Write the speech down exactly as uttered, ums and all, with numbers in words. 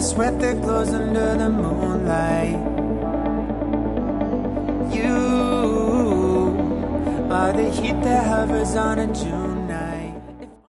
sweat that glows under the moonlight. You are the heat that hovers on a June